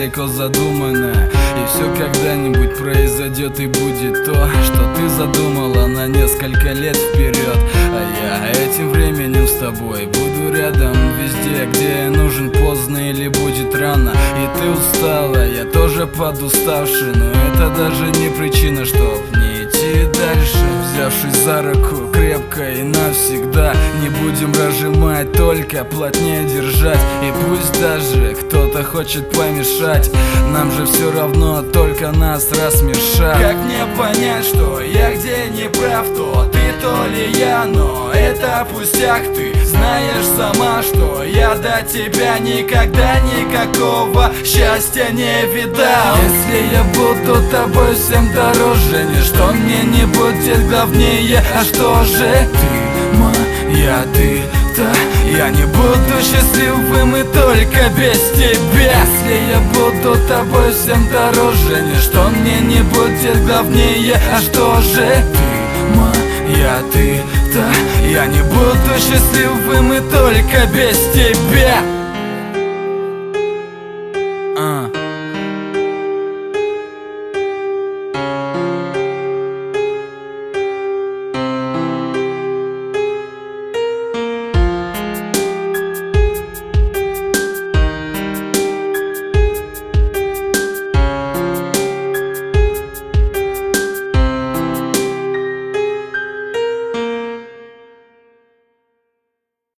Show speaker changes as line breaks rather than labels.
далеко задуманное. И все когда-нибудь произойдет и будет то, что ты задумала на несколько лет вперед. А я этим временем с тобой буду рядом везде, где я нужен, поздно или будет рано. И ты устала, я тоже подуставший, но это даже не причина, чтоб не идти дальше. Взявшись за руку крепко и навсегда, не будем разжимать, только плотнее держать. И пусть даже кто-то хочет помешать, нам же все равно, только нас рассмешат. Как мне понять, что я где не прав, то ты, то ли я, но это пустяк. Ты знаешь сама, что я до тебя никогда никакого счастья не видал. Если я буду тобой всем дороже, ничто мне не будет главнее. А что же ты моя, ты-то? Я не буду счастливым и только без тебя. Если я буду тобой всем дороже, ничто мне не будет главнее. А что же ты моя, ты-то? Я не буду счастливым и только без тебя.